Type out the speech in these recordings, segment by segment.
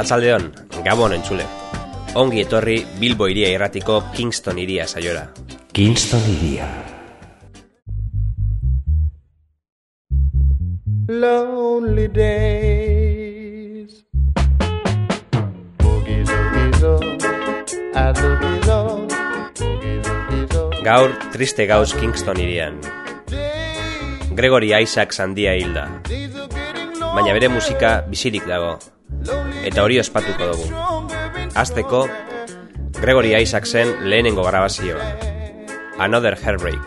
Arratsaldeon, Gabon entzule. Ongi etorri Bilbo Hiria Irratiko Kingston Hiria saiora. Kingston Hiria. Lonely days. Boogies, oogies, as oogies on. Gaur triste gauz Kingston Hirian. Gregory Isaacs handia hilda. Baina bere musika bizirik dago. Eta hori ospatuko dugu. Hasteko, Gregory Isaacsen lehenengo grabazioa. Another Heartbreak.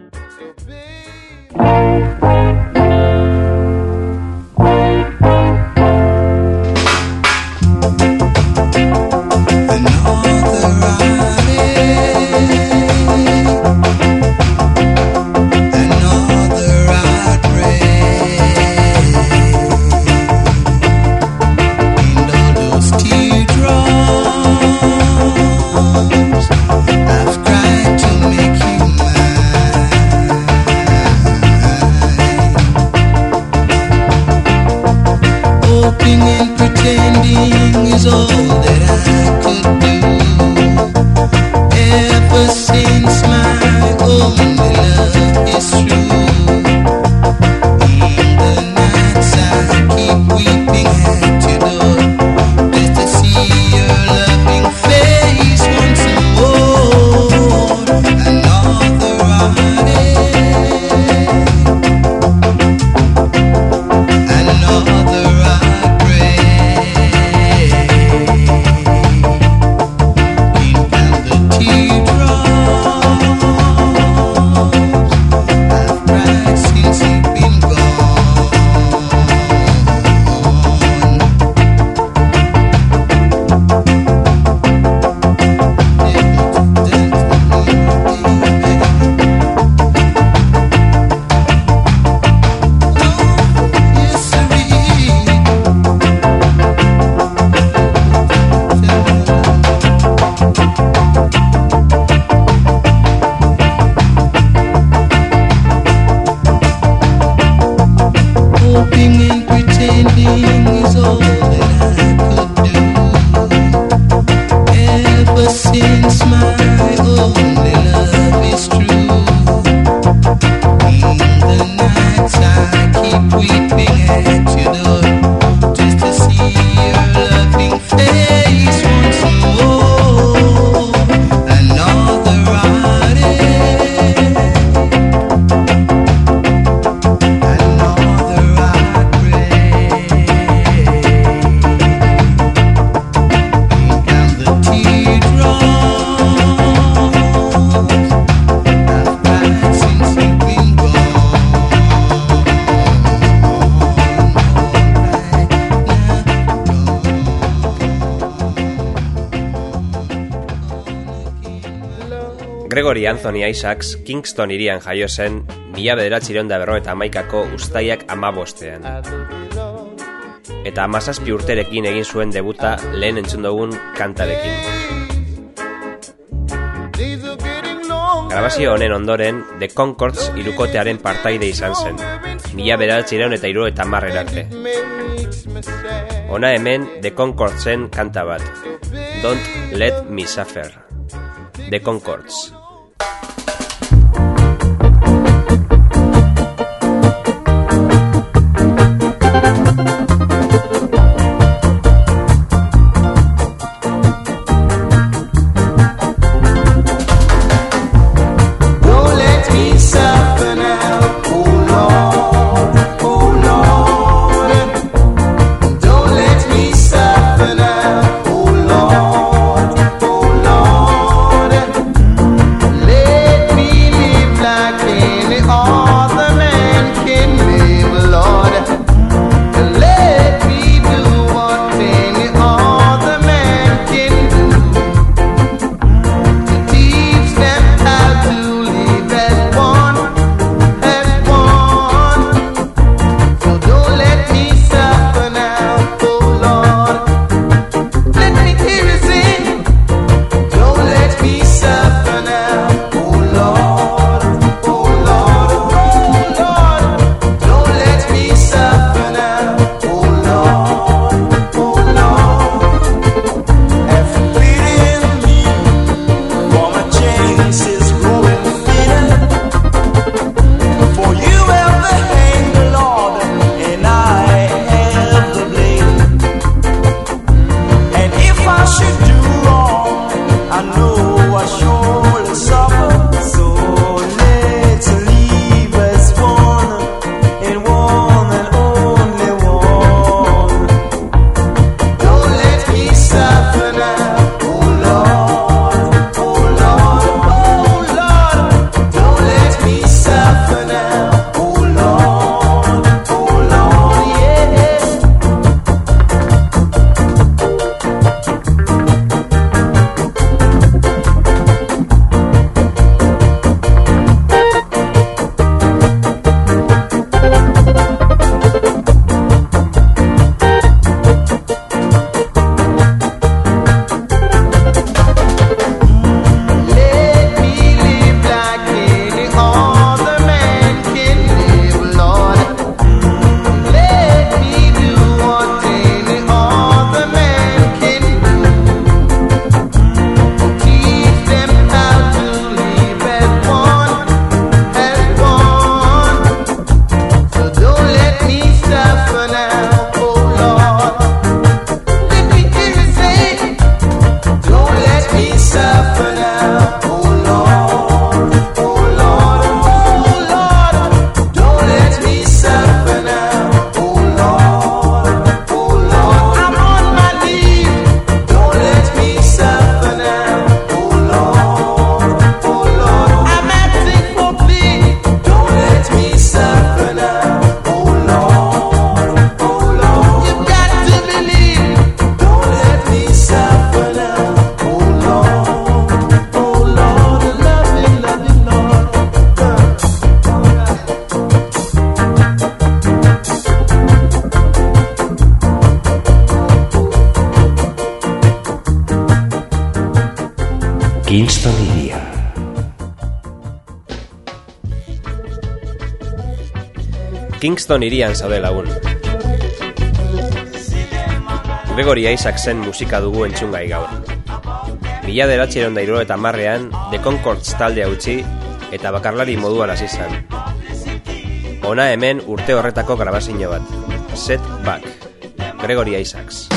Gregory Anthony Isaacs Kingston Hirian jaio zen 1951ko uztaiak 15ean. Eta 17 urterekin egin zuen debuta lehen entzun dugun kantarekin. Grabazio honen ondoren The Concords hirukotearen partaide izan zen, 1970 arte. Hona hemen The Concordsen kanta bat, Don't Let Me Suffer. The Concords. Kingston hirian zaude lagun. Gregory Isaacsen musika dugu entzungai gaur. 1970ean The Conchords taldea utzi eta bakarlari moduan hasi zen. Hona hemen urte horretako grabazio bat. Set Back. Gregory Isaacs.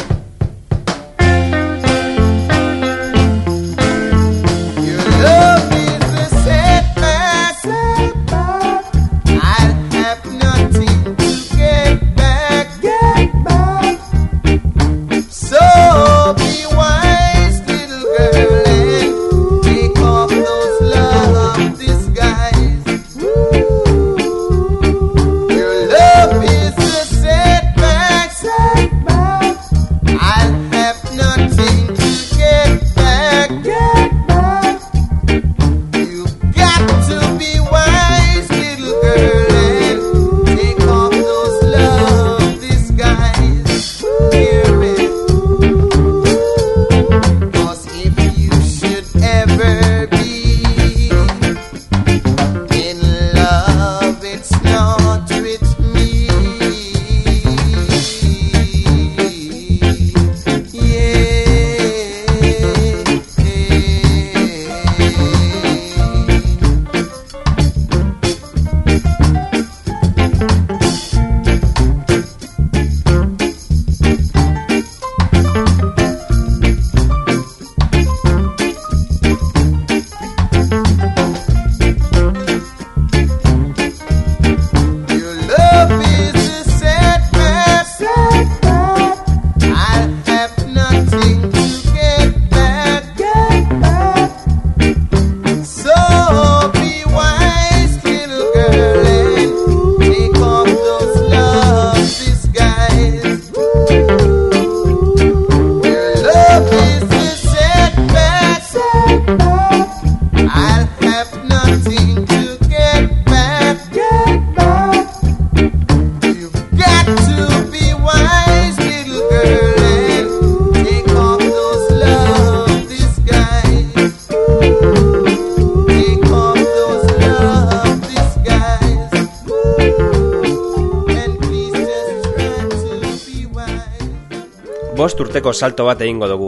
Urteko salto bat egingo dugu,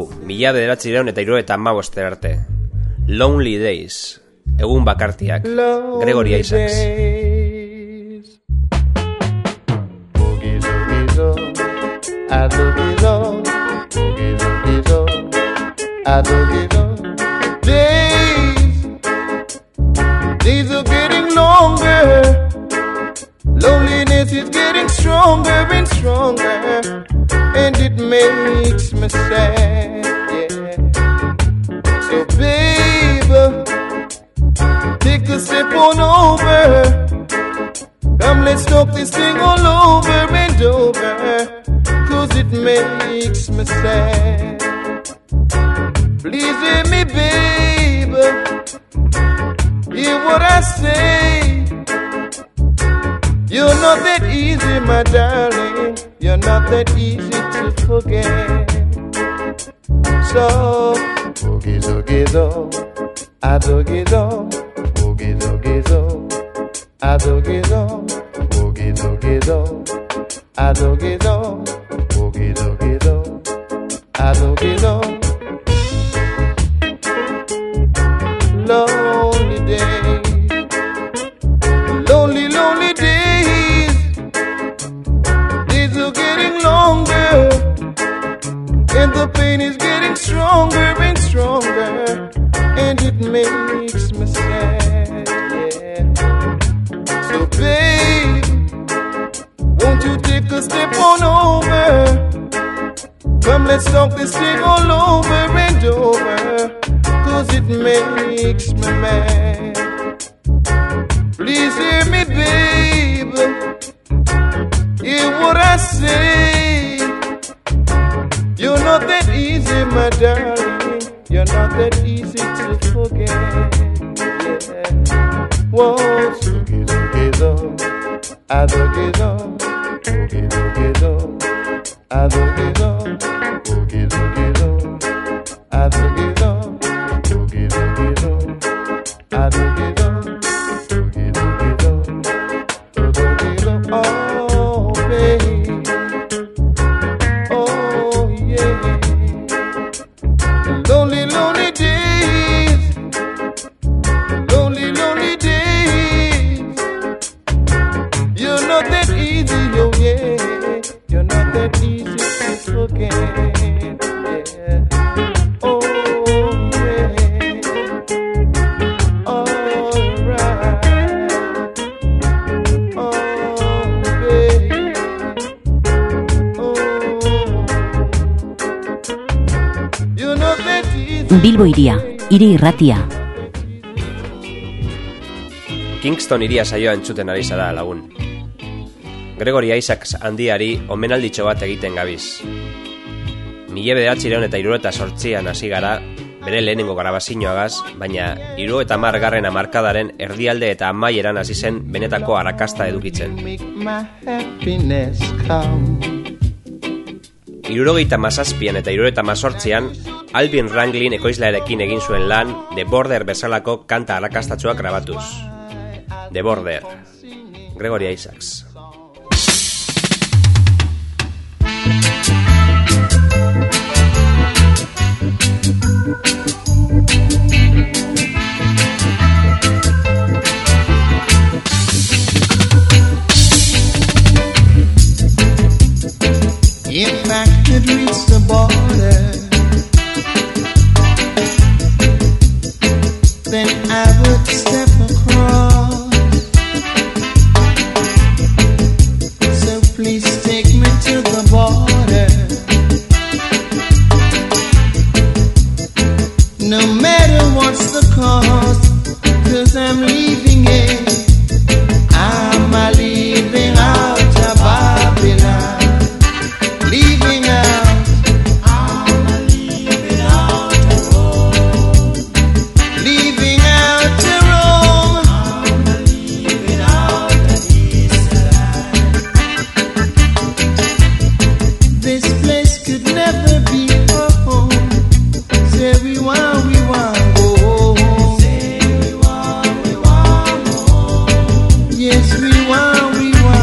1975 arte. Lonely Days, egun bakartiak, Gregory Isaacs. Days are getting longer, loneliness is getting stronger and stronger. And it makes me sad, yeah. So baby, take a step on over. Come, let's talk this thing all over and over. 'Cause it makes me sad. Please hear me, baby, hear what I say. You're not that easy, my darling. You're not that easy to forget. So, boogie doogie do, I doogie do, boogie doogie do, I doogie do, boogie doogie do, I doogie do, boogie doogie do, I doogie do. Lonely days, lonely, lonely days. Days are getting longer, and the pain is getting stronger and stronger, and it makes me sad, yeah. So babe, won't you take a step on over? Come, let's talk this thing all over and over, 'cause it makes me mad. Please hear me, baby, hear what I say. You're not that easy, my darling. You're not that easy to forget, yeah. Whoa, doogie doogie do, I doogie do, boogie doogie do, I doogie do, boogie doogie do, I doogie do, boogie doogie do, I doogie do, boogie doogie do, doogie do, oh. Bilbo iria, hiri irratia. Kingston iria saioa entzuten ari zara lagun. Gregory Isaacs handiari omenalditxo bat egiten gabiz. 1978an hasi gara, bere lehenengo grabazioagaz, baina 70. hamarkadaren erdialde eta amaieran hasi zen benetako arrakasta edukitzen. 77an eta 78an Alvin Ranglin ekoizlearekin egin zuen lan The Border bezalako kanta arrakastatxoak grabatuz. The Border, Gregory Isaacs. If I could reach the border, then I would step across. So please take me to the border. No matter what's the cost, 'cause I'm leaving it. I'm leaving out of Babylon. Leaving out, I'm leaving out the road. Leaving out the Rome, I'm leaving out the east side. This place could never be home. Say we want go home. Say we want go home. Yes, we want go home.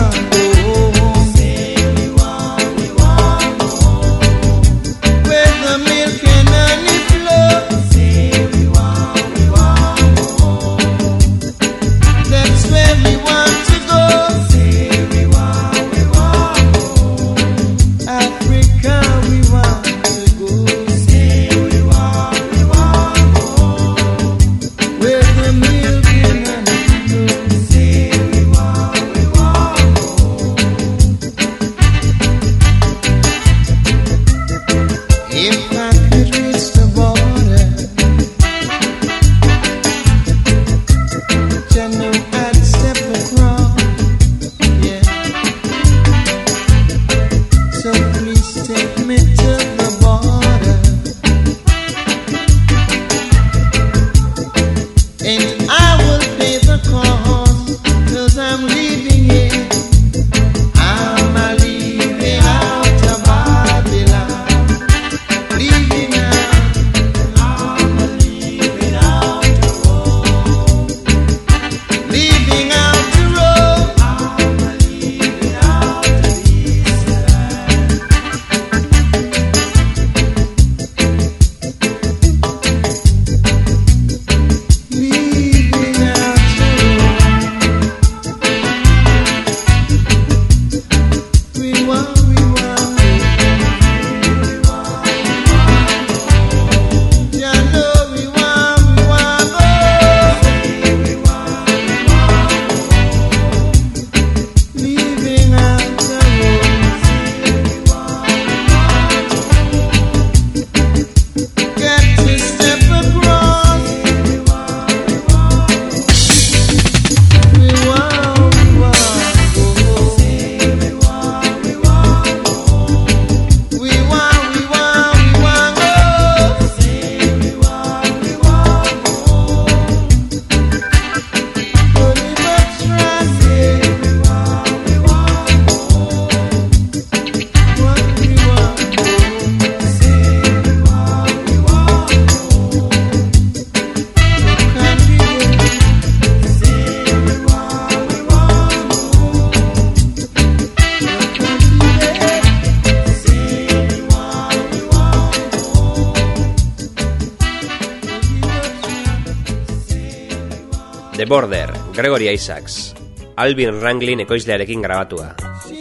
The Border, Gregory Isaacs, Alvin Ranglin ekoizlearekin grabatua.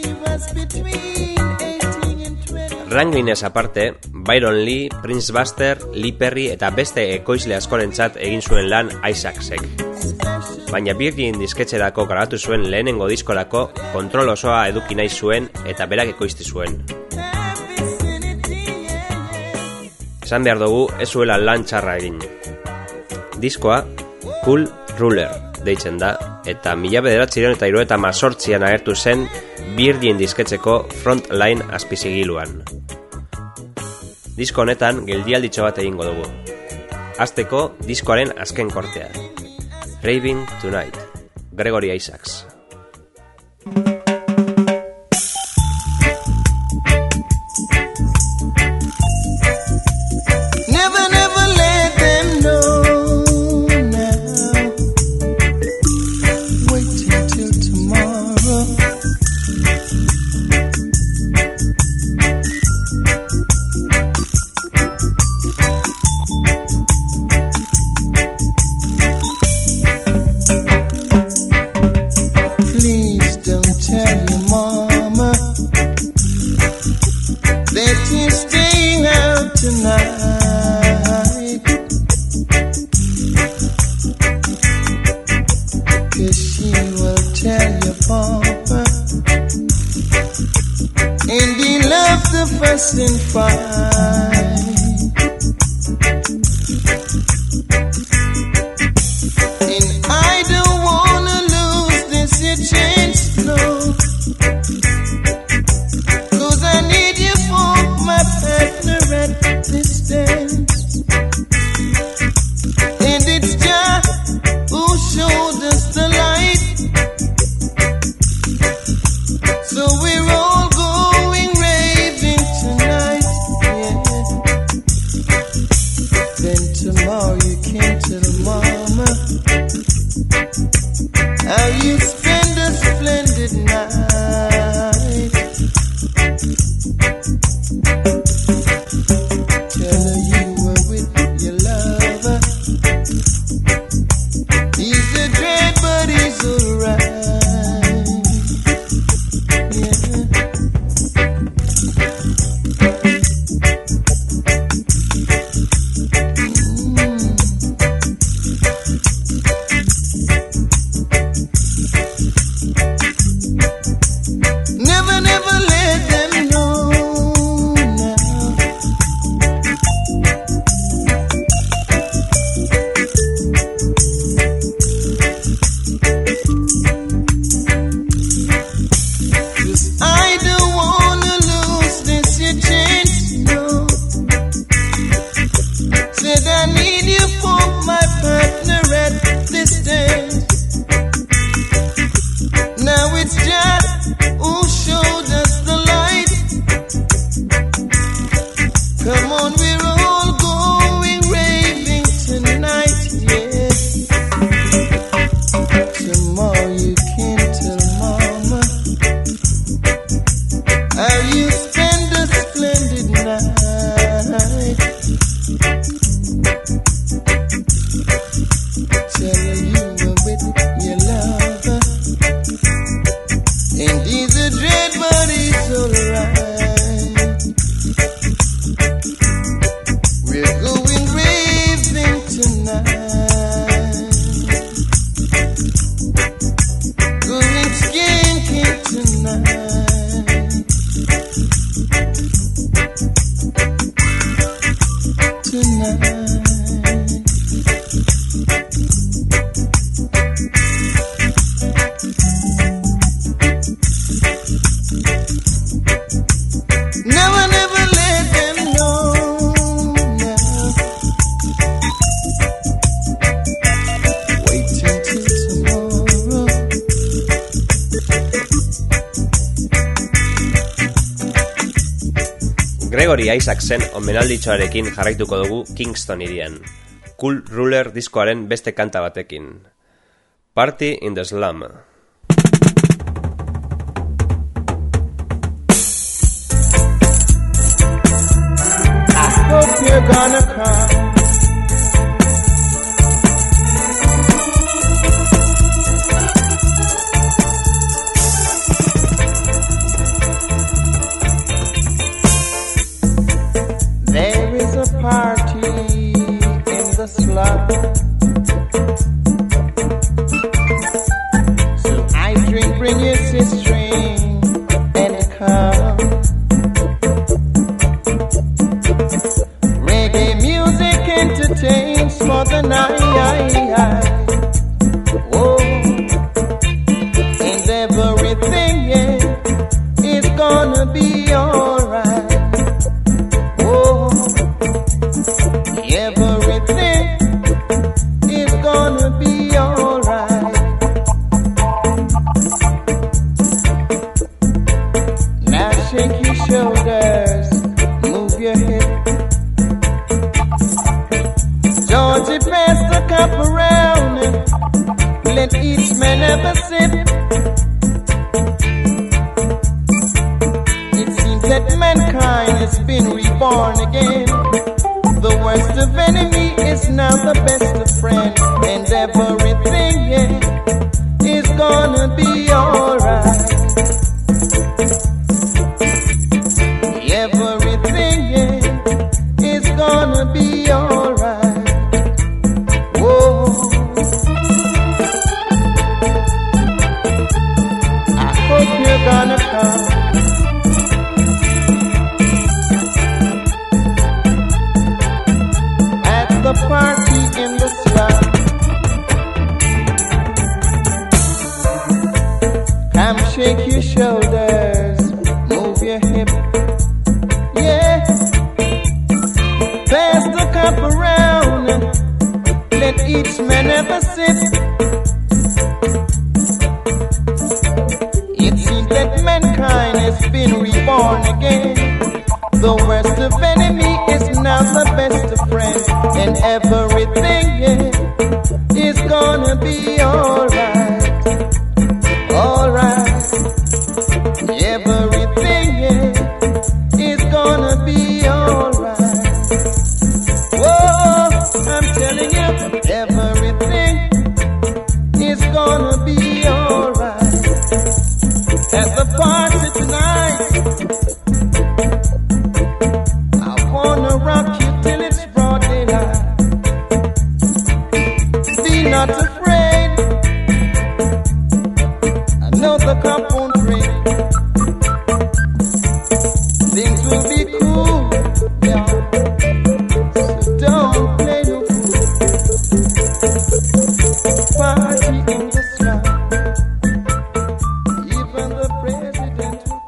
Ranglinez aparte, Byron Lee, Prince Buster, Lee Perry eta beste ekoizle askorentzat egin zuen lan Isaacsek. Baina Virgin disketxerako grabatu zuen lehenengo diskorako kontrol osoa eduki nahi zuen eta berak ekoizti zuen. Esan behar dugu ez zuela lan txarra egin. Diskoa Cool Ruler deitzen da, eta 1978an agertu zen Virgin disketxeko Frontline azpizigiluan. Disko honetan geldialditxo bat egingo dugu. Hasteko diskoaren azken kortea. Raving Tonight, Gregory Isaacs. Gregory Isaacsen omenalditxoarekin jarraituko dugu Kingston hirian. Cool Ruler diskoaren beste kanta batekin. Party in the Slum. I hope you're gonna come. There is a party in the slum, so I drink, bring your string and come. Reggae let each man have a sip. It seems that mankind has been reborn again. The worst of enemy is now the best of friend, and everything, yeah, is gonna be alright. Everything, yeah, is gonna be alright. Whoa. I hope you're gonna come. The party in the slum. Come shake your shoulders, move your hip. Yeah. Pass the cup around, let each man have a sip. It seems that mankind has been reborn again. The worst of enemy is now the best of friends, and everything, yeah, is gonna be alright. Alright. Everything, yeah, is gonna be alright. Whoa, I'm telling you, everything is gonna be alright. At the party tonight, rock you till it's broad daylight. Be not afraid. I know the cup won't break. Things will be cool, yeah. So don't play no fool. Party in the slum. Even the president will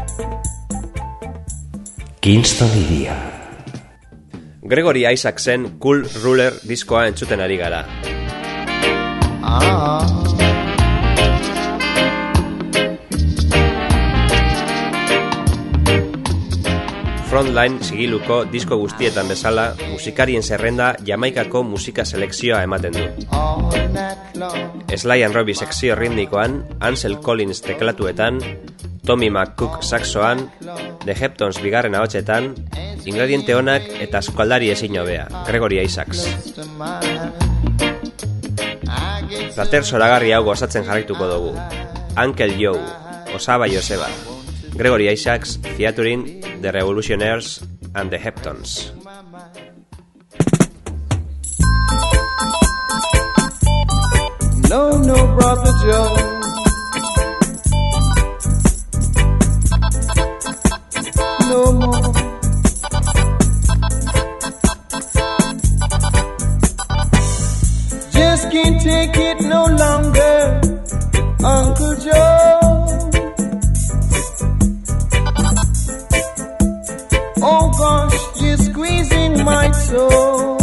come. Kingston iria. Gregory Isaacsen Cool Ruler diskoa entzuten ari gara. Frontline sigiluko disko guztietan bezala, musikarien zerrenda Jamaikako musika selekzioa ematen du. Sly and Robbie sekzio ritmikoan, Ansel Collins teklatuetan, Tommy McCook saxoan, The Heptons bigarren ahotsetan, ingrediente onak eta sukaldari ezin hobea, Gregory Isaacs. Plater zoragarri hau gozatzen jarraituko dugu. Uncle Joe, Osaba Joseba, Gregory Isaacs featuring The Revolutionaires and The Heptons. No, no, brother Joe. No more. Just can't take it no longer, Uncle Joe. Oh gosh, you're squeezing my soul.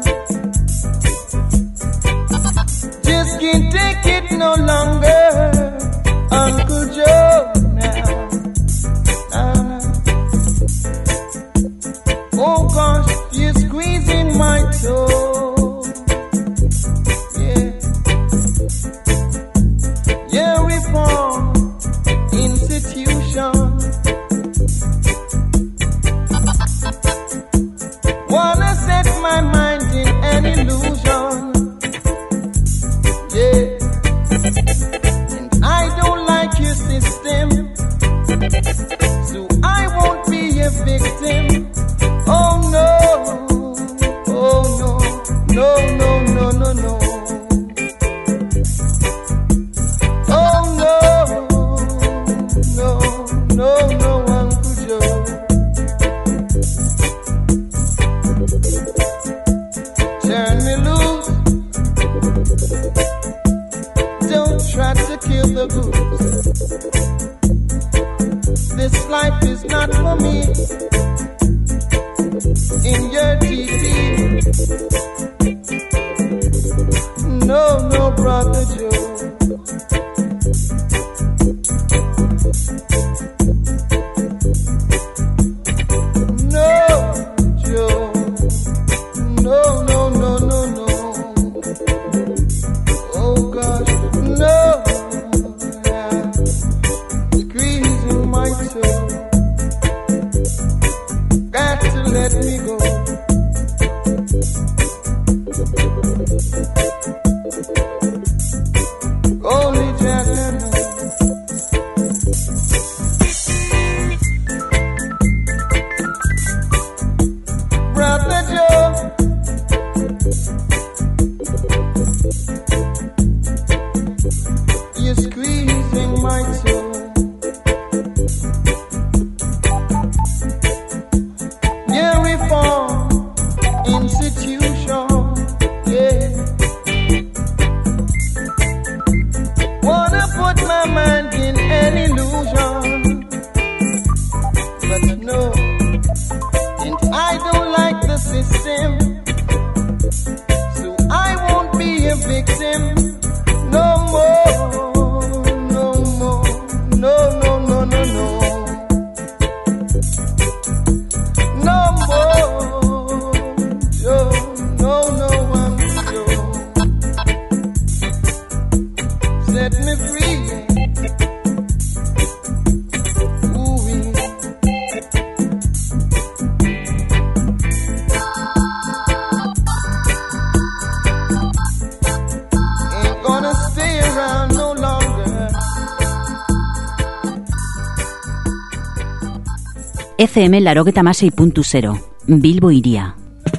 Just can't take it no longer, Uncle Joe. Oh gosh, you're squeezing my soul. Yeah. Your reform institution wanna set my mind in an illusion. Yeah. And I don't like your system, so I won't be a victim. Oh no, oh no, no, no, no, no, no. Oh no, no, no, no, Uncle Joe. Turn me loose. Don't try to kill the goose. This life is not for me. In your TV. No, no, brother Joe. No, Joe. No, no, no, no, no. Oh gosh. Only Jah knows. Brother Joe, you're squeezing my soul. Your reform institution, yeah. Wanna put my mind in an illusion, but no, and I don't like the system, so I won't be a victim no more, no more, no, no, no, no, no. No more, Joe, no, I'm Joe. Set me free. Ooh-wee. Ain't gonna stay around no longer. FM 96.0 Bilbo Hiria.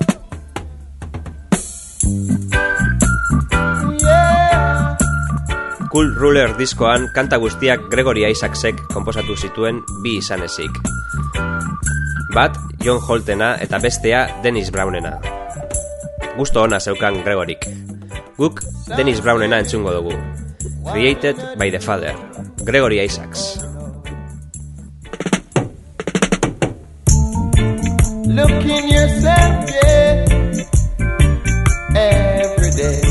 Yeah. Cool Ruler diskoan kanta guztiak Gregory Isaacsek konposatu zituen bi izan ezik. Bat John Holtena eta bestea Dennis Brownena. Gusto ona zeukan Gregoryk. Guk Dennis Brownena entzungo dugu. Created by the Father, Gregory Isaacs. Look in yourself, yeah, every day.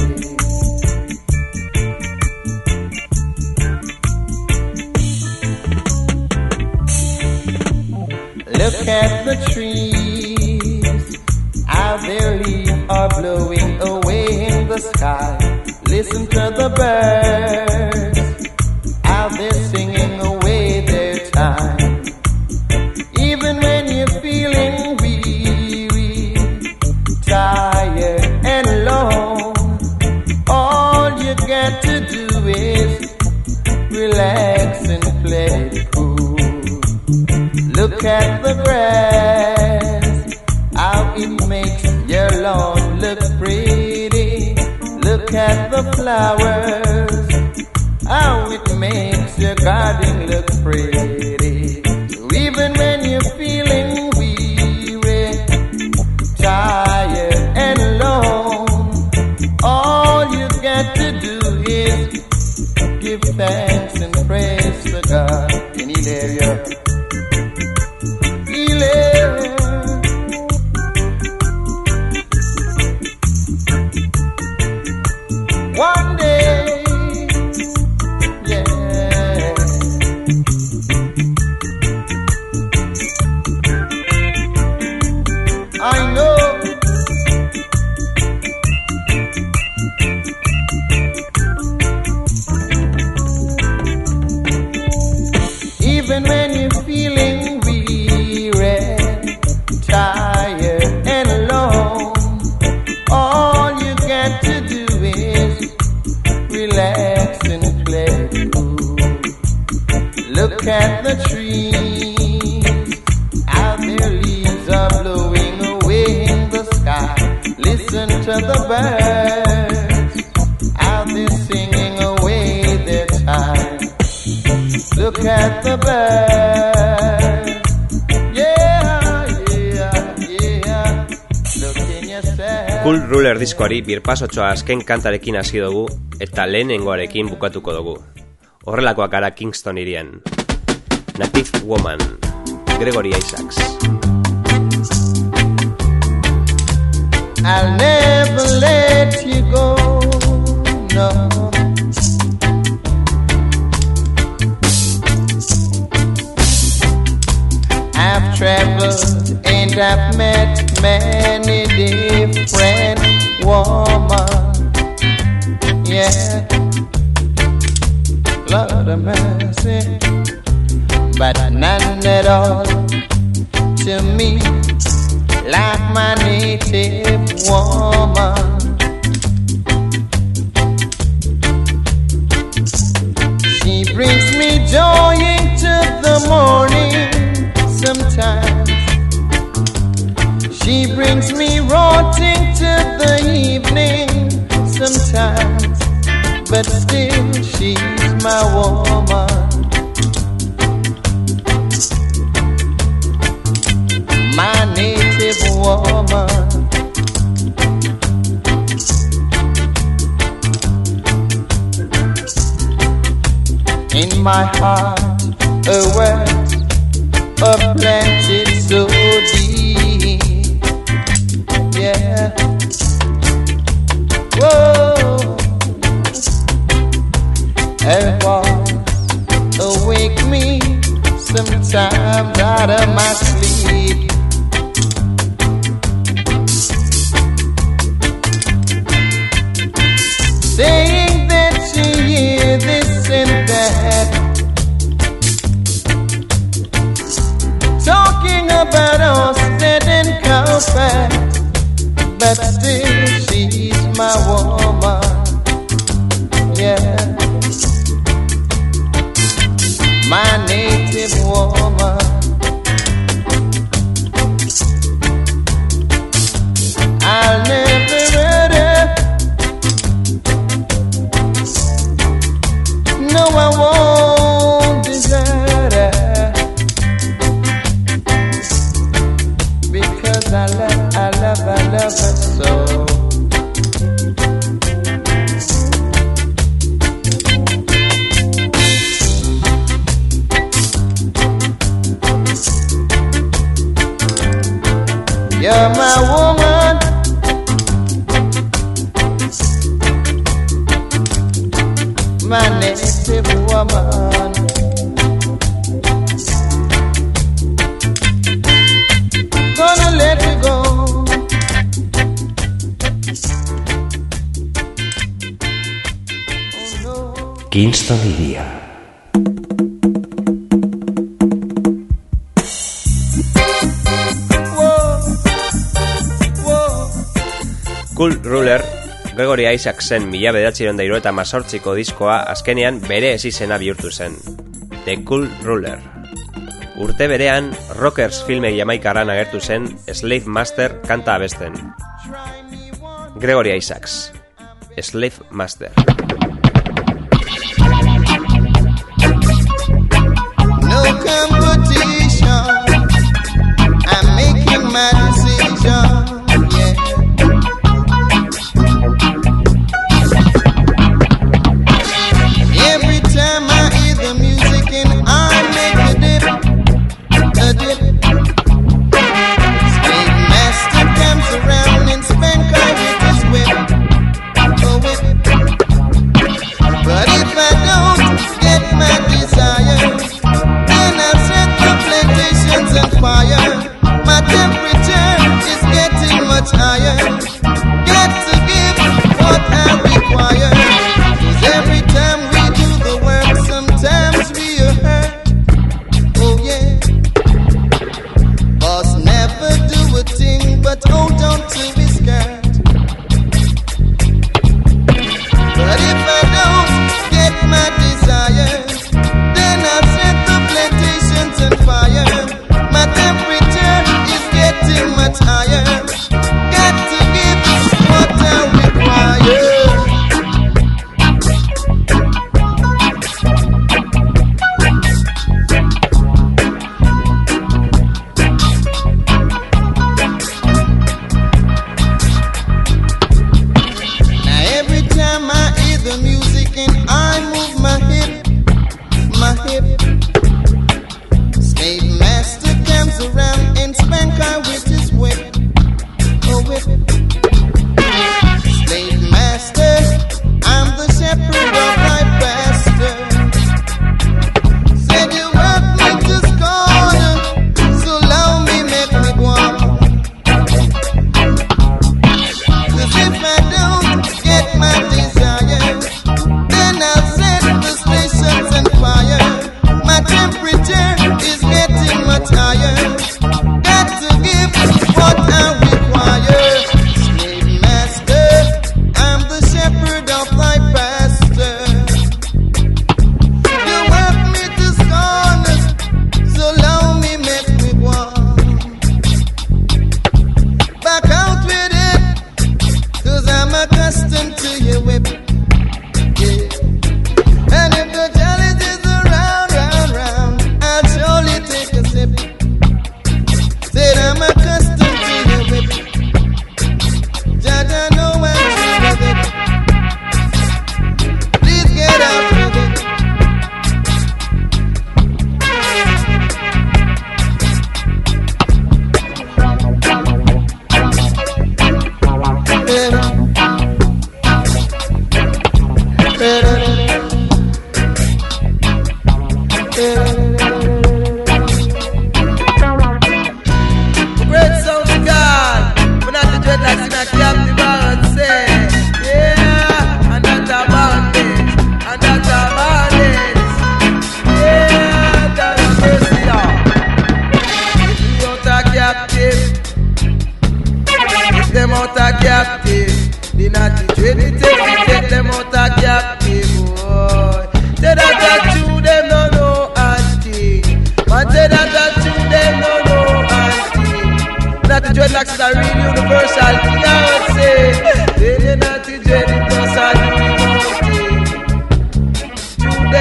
Look at the trees, how their leaves are blowing away in the sky. Listen to the birds, how they're singing away their time. Even when you're feeling weary, tired and alone, all you got to do is relax and play it cool. Look at the grass, how it makes your lawn look pretty. Look at the flowers, how it makes your garden look pretty. So even when you're feeling weary, tired and alone, all you got to do is give thanks and praise to God. Can He hear you? One day, yeah. I know. Even when you're feeling weary, tired and alone, all you got to do is relax and play cool. Look at the trees, how their leaves are blowing away in the sky. Listen to the birds, how they're singing away their time. Look at the birds, yeah, yeah, yeah. Look in yourself. Cool Ruler diskoari birpasotxoa azken kantarekin hasi dugu eta lehenengoarekin bukatuko dugu. Horrelakoak gara Kingston hirian. Native Woman, Gregory Isaacs. I'll never let you go, no. I've traveled and I've met many different women, yeah, Lord of mercy, but none at all to me like my native woman. brings me joy into the morning. Sometimes she brings me rotting to the evening. Sometimes, but still she's my woman. My native woman. In my heart, a word, a planted so deep, yeah. Whoa, her voice awake me sometimes out of my sleep. Saying that she hear this and that, talking about us dead and comfort, but still she's my woman, yeah, my native woman. I'll never hurt her. No, I won't desert her, because I love her so. You're my woman, my native woman. Gonna let you go. Oh no. Kingston Iria. Cool Ruler, Gregory Isaacsen 1978ko diskoa azkenean bere ezizena bihurtu zen. The Cool Ruler. Urte berean, Rockers filme jamaikarran agertu zen Slave Master kanta abesten. Gregory Isaacs, Slave Master. No competition, I'm making my decision.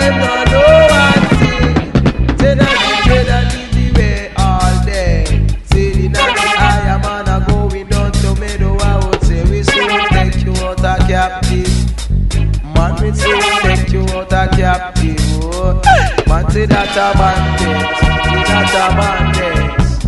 them don't know one thing. Say that is the way all day. Say the night I am on a going down to Meadow. I would say we soon take you out of captive. Man, we soon take you out of captive. Oh. Man, say that a bandit. Say that a bandit.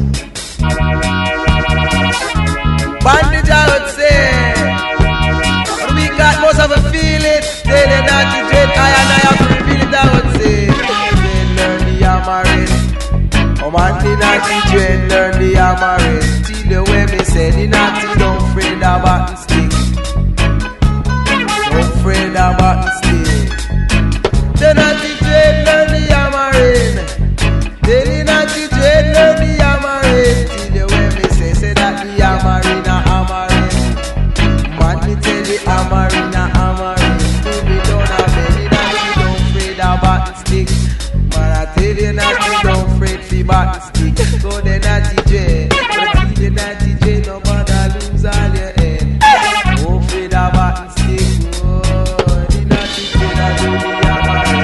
Bandit, I would say. We got most of a feel it. They did not dread. I have to reveal it. I would say. They learn the hammering. Oh man, the naughty dread learn the hammering. Till the way me say the naughty don't afraid about the stick. Don't afraid about the stick. The naughty dread learn the hammering. They the naughty dread learn the hammering. Till the way me say that the hammering a hammering. Man, me tell the hammering a hammering. Do me don't have any naughty don't afraid about the stick. Man, I tell you naughty don't afraid for back the stick. Go the naughty dread. Go see the naughty dread. No bother lose all your head. Go afraid about the stick. Oh, the naughty dread a do the hammering.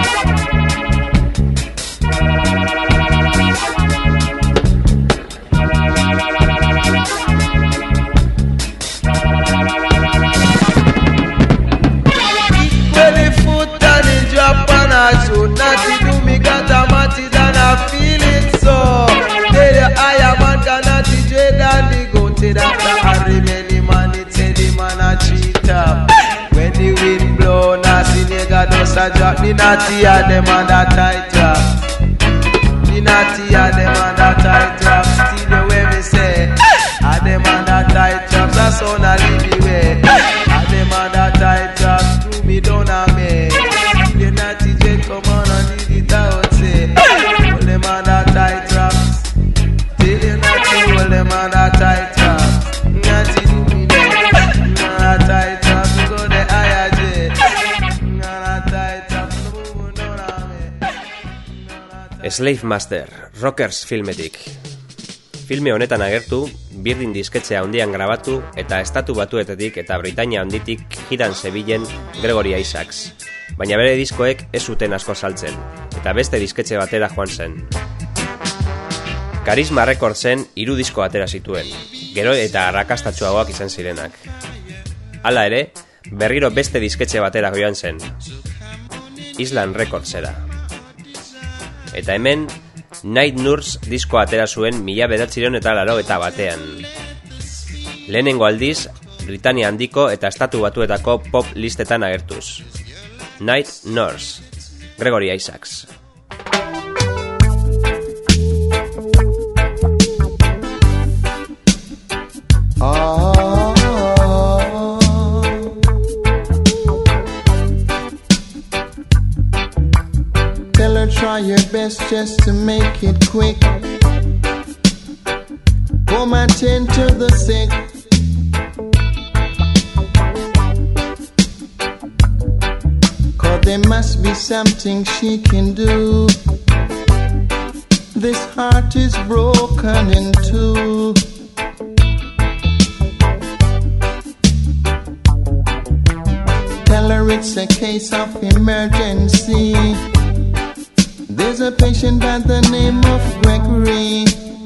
So naughty do me got a matty than I feel it so. Tell the higher man can naughty dread and the go. Tell that I remember man it say the man a cheat up. When the wind blow nasty nigga does a drop. The naughty and the man that tight drop. The naughty and the man that tight drop. Still the way me say and the man that tight drop. That sound a leave the way. And the man that tight drop. Do me down a me. The naughty dread come on and leave it out say. Hold them on that tight traps. Tell the naughty hold them on that tight traps. Naughty do me there. On that tight traps go the higher jet. On that tight traps move down on me. Slave Master, Rockers filmetik. Filme honetan agertu, Birdin disketxea handian grabatu eta Estatu Batuetatik eta Britainia handitik jiran zebilen Gregory Isaacs. Baina bere diskoek ez zuten asko saltzen, eta beste disketxe batera joan zen. Karisma Recordsen 3 disko atera zituen, gero eta arrakastatsuagoak izan zirenak. Hala ere, berriro beste disketxe batera joan zen, Island Recordsera. Eta hemen, Night Nurse diskoa atera zuen 1981. Lehenengo aldiz, Britania handiko eta Estatu Batuetako pop listetan agertuz. Night Nurse, Gregory Isaacs. Tell her try your best just to make it quick. Come and tend to the sick. There must be something she can do. This heart is broken in two. Tell her it's a case of emergency. There's a patient by the name of Gregory.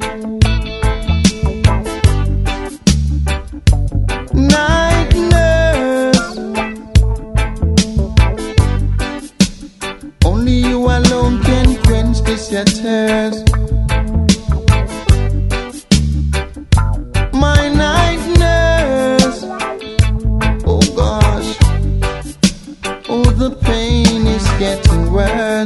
Night nurse, only you alone can quench this your thirst. My night nurse, oh gosh, oh the pain is getting worse.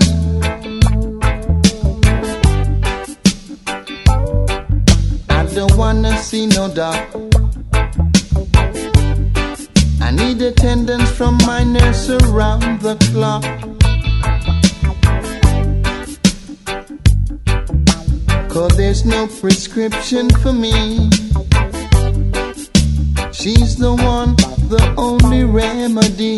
Don't wanna see no doubt. I need attendance from my nurse around the clock. Cause there's no prescription for me. She's the one, the only remedy.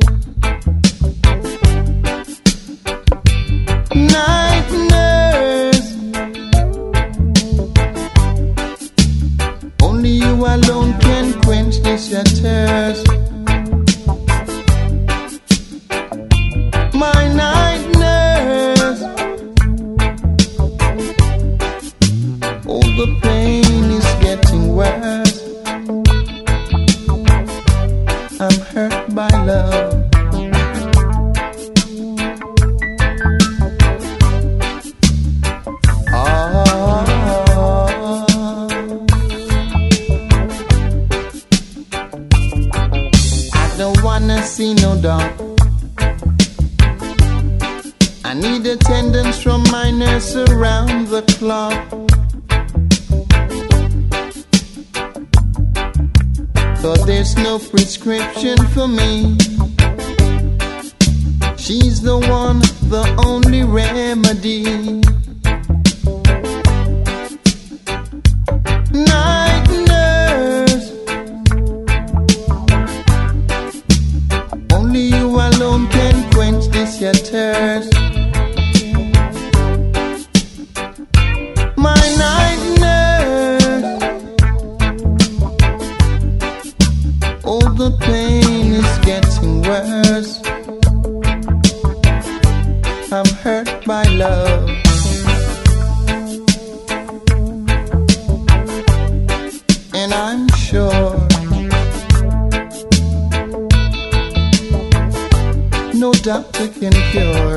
Night nurse, only you alone can quench this your thirst. My night nurse, dark. I need attendance from my nurse around the clock. Cause there's no prescription for me. She's the one, the only remedy. Night nurse, only you alone can quench this your thirst. My night nurse, oh, the pain is getting worse. I'm hurt by love. And I'm sure no doctor can cure.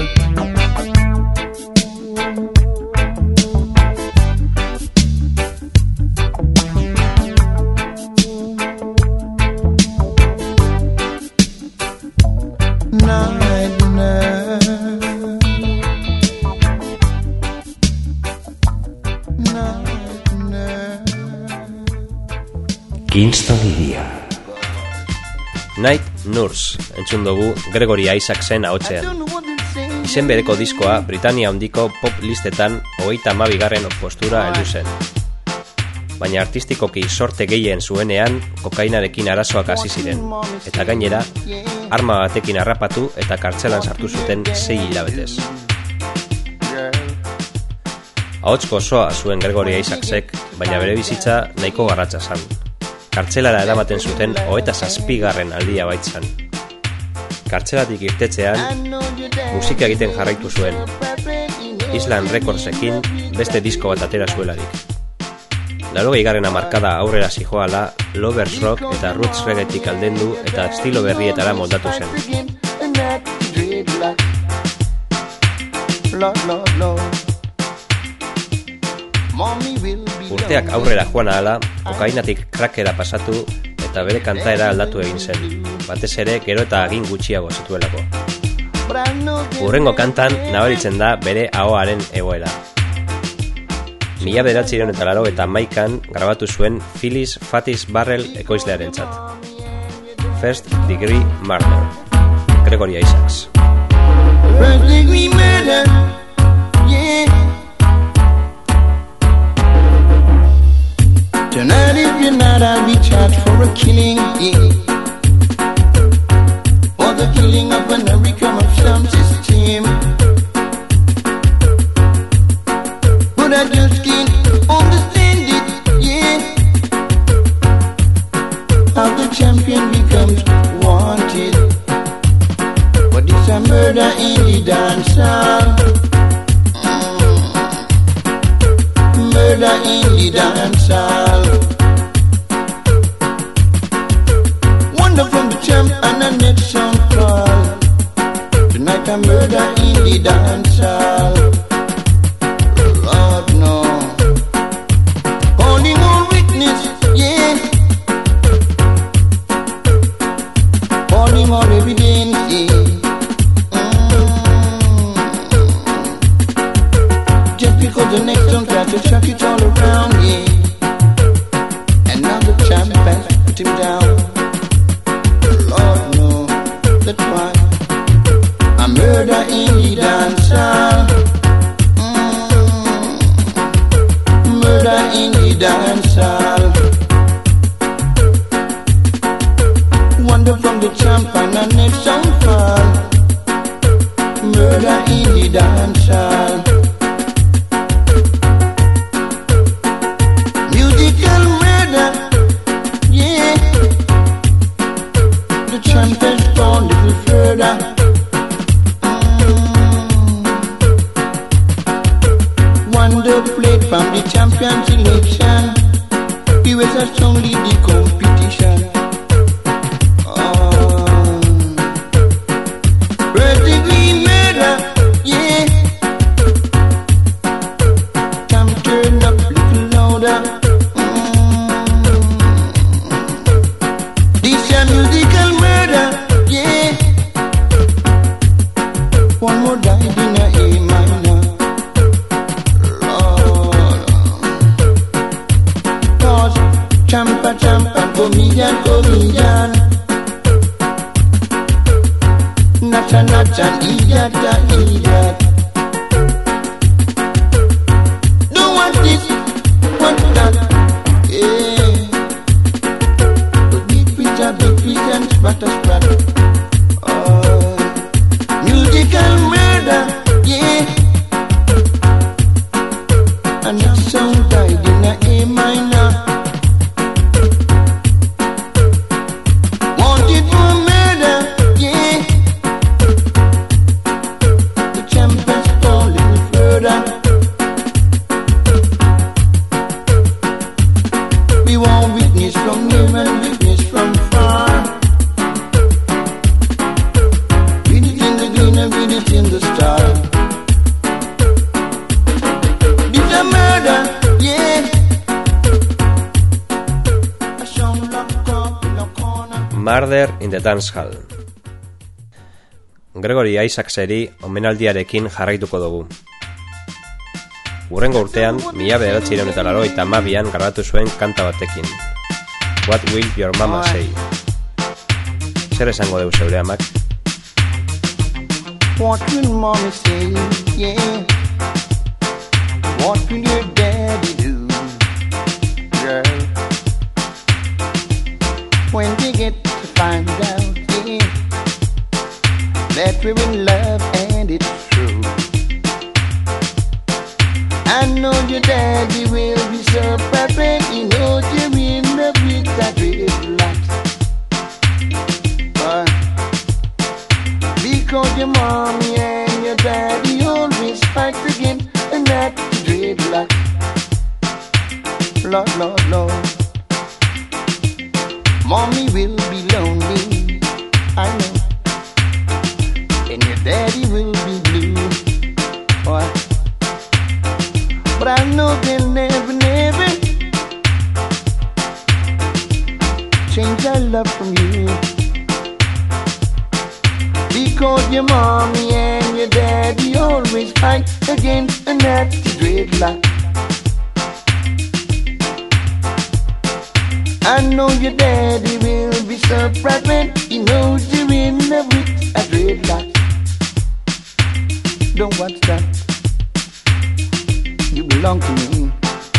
Night nurse, night nurse. Kingston iria. Night Nurse entzun dugu Gregory Isaacsen ahotsean. Izen bereko diskoa Britania handiko pop listetan 32. postura heldu zen. Baina artistikoki sorte gehien zuenean kokainarekin arazoak hasi ziren, eta gainera arma batekin harrapatu eta kartzelan sartu zuten 6 hilabetez. Ahotsko osoa zuen Gregory Isaacsek, baina bere bizitza nahiko garratza zan. Kartzelara eramaten zuten 27. aldia baitzan. Kartzelatik irtetzean, musika egiten jarraitu zuen. Island Recordsekin beste disko bat atera zuelarik. 80. hamarkada aurrera zijoala, Lovers Rock eta Roots Reggaetik aldendu eta estilo berrietara moldatu zen. Urteak aurrera joan ahala, kokainatik crackera pasatu eta bere kantaera aldatu egin zen, batez ere gero eta agin gutxiago zituelako. Hurrengo kantan nabaritzen da bere ahoaren egoera. 1981an grabatu zuen Phyllis Fatis Barrel ekoizlearentzat. First Degree Murder, Gregory Isaacs. First degree murder, yeah. Tonight if you're not, I'll be charged for a killing, yeah. For the killing of an American of some system. But I just can't understand it, yeah. How the champion becomes wanted. But it's a murder in the dance hall. Murder in the dance hall. Wonder from the champ and the next song call. Tonight a murder in the dance hall. Lord no. Holding on witness, yeah. Holding on evidence, yeah. Just because the next song tried to chuck it all around, yeah. And now the champ has put him down. Lord no, that's why a murder in the dance hall. Murder in the dance hall. Wonder from the champ and the next song fall. Murder in the dance hall. Musical murder, yeah. The champ has gone a little further. Wonder played from the champions election. He was a strong lead the competition. First degree murder, yeah. I need that. Don't want this, want that. Yeah. But big fish and splatter, splatter. Musical murder, yeah. And that song died in a A minor. Wanted for murder, yeah. The champions fall a little further. We want witness from near and witness from far. Read it in the green and read it in the star. It's a murder, yeah. A song locked up in a corner. Murder in the Dance Hall. Gregory Isaacseri omenaldiarekin jarraituko dugu. Hurrengo urtean, 1982an grabatu zuen kanta batekin. What will your mama say? Zer esango deu zeure amak? What will mommy say, yeah? What will your daddy do, girl? When they get to find out, yeah, that we're in love and it's true. I know your daddy will be so perfect. He knows you're in the with that red light. Because your mommy and your daddy always fight against that dreadlock. Lord, Lord, Lord. Mommy will be lonely, I know. And your daddy will be blue. Boy. But I know they'll never, never change our love from you. Because your mommy and your daddy always fight against a nasty dreadlock. I know your daddy will be so proud when he knows you're in love with a dreadlock. Don't watch that. You belong to me.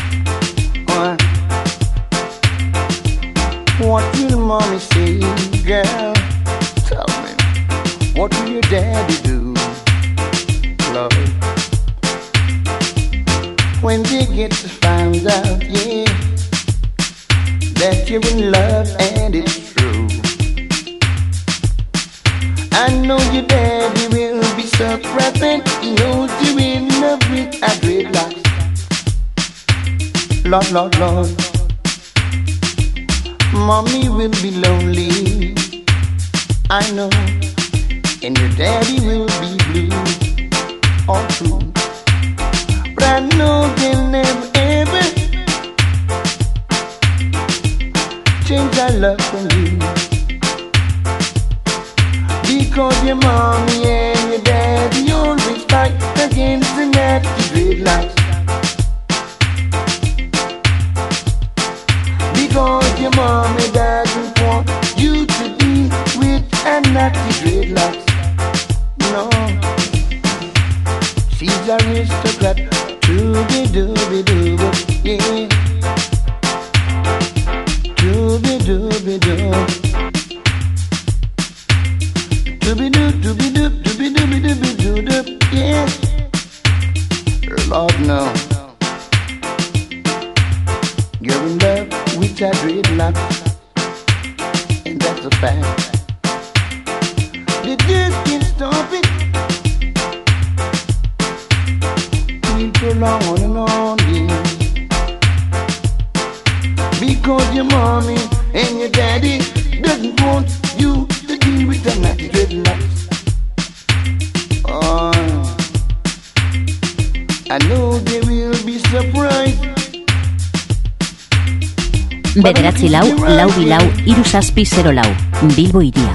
What will mommy say, girl? Tell me. What will your daddy do, Lord? When they get to find out, yeah, that you're in love and it's true. I know your daddy will be so proud when he knows you're in love with a dreadlocks. Lord, Lord, Lord. Mommy will be lonely, I know. And your daddy will be blue, all true. But I know they'll never ever change our love from you. Because your mommy and your daddy always fight against the nasty dreadlocks. Because your mommy doesn't want you to be with a nasty dreadlocks. No, she's an aristocrat, dooby-dooby-doo, yeah. Dooby-dooby-doo, dooby-doo, dooby-doo, dooby-dooby-dooby-doo, yeah. Lord, no. You're in love with a dreadlocks, and that's a fact. They just can't stop it. We prolong on and on, yeah. Because your mommy and your daddy doesn't want you to deal with the nasty dreadlocks. Oh, I know they will be surprised. 944-346-0 Bilbo Hiria.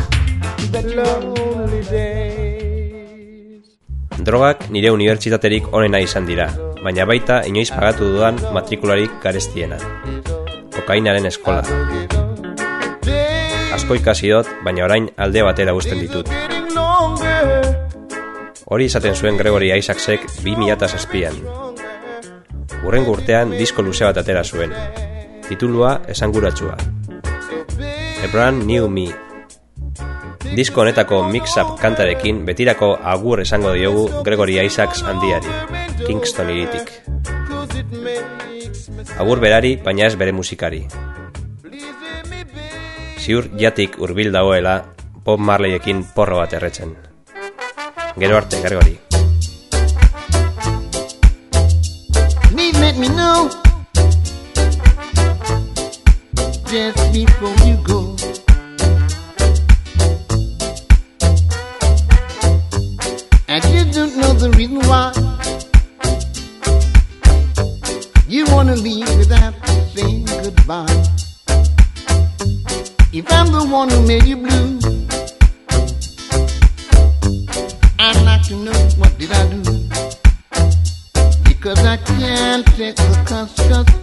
Drogak nire unibertsitaterik onena izan dira, baina baita inoiz pagatu dudan matrikularik garestiena. Kokainaren eskola. Asko ikasi dut, baina orain alde batera uzten ditut. Hori esaten zuen Gregory Isaacsek 2007an. Hurrengo urtean disko luze bat atera zuen. Titulua esanguratsua. A Brand New Me. Disko honetako mix-up kantarekin betirako agur esango diogu Gregory Isaacs handiari, Kingston hiritik. Agur berari, baina ez bere musikari. Ziur jatik hurbil dagoela Bob Marleyekin porro bat erretzen. Gero arte, Gregory. Please let me know just before you go. And you don't know the reason why you wanna leave without saying goodbye. If I'm the one who made you blue, I'd like to know what did I do? Because I can't take the cuss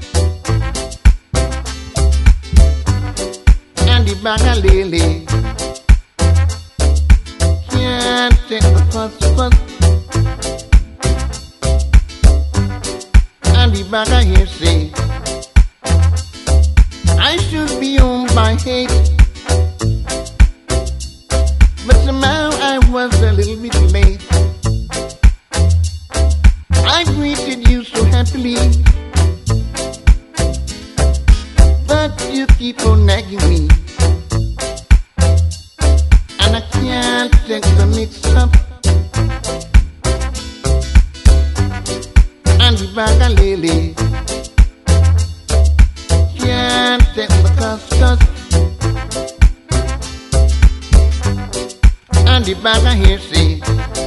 and the bagalele. Can't take the fuss and the baga here say I should be owned by hate, but somehow I was a little bit late. I greeted you so happily, but you keep on nagging me, and I can't take the mix-up and the bagalele. Can't take the cuss and the baga here say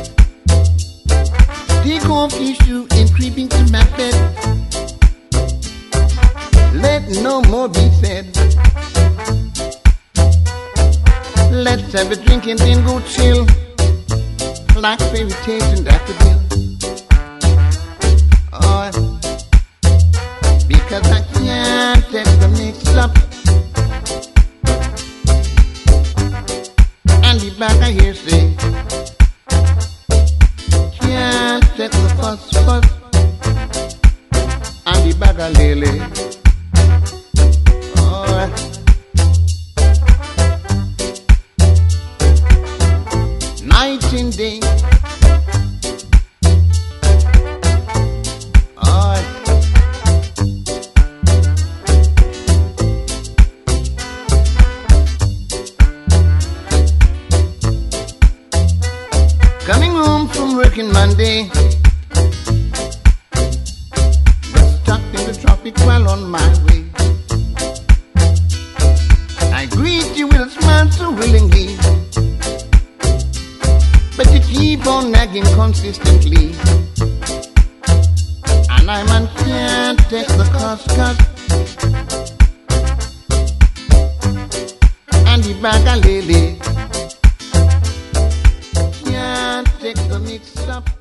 take off your shoe and creeping to my bed. Let no more be said. Let's have a drink and then go chill like fairy tales and daffodils. Oh, because I can't take the mix-up and the back I hear say can't take the fuss and the bag of lily. Oh, night and day. Coming home from working Monday, but stuck in the traffic while on my way. I greet you with a smile so willingly, but you keep on nagging consistently, and I man can't take the cuss and the bagalele. Take the mix up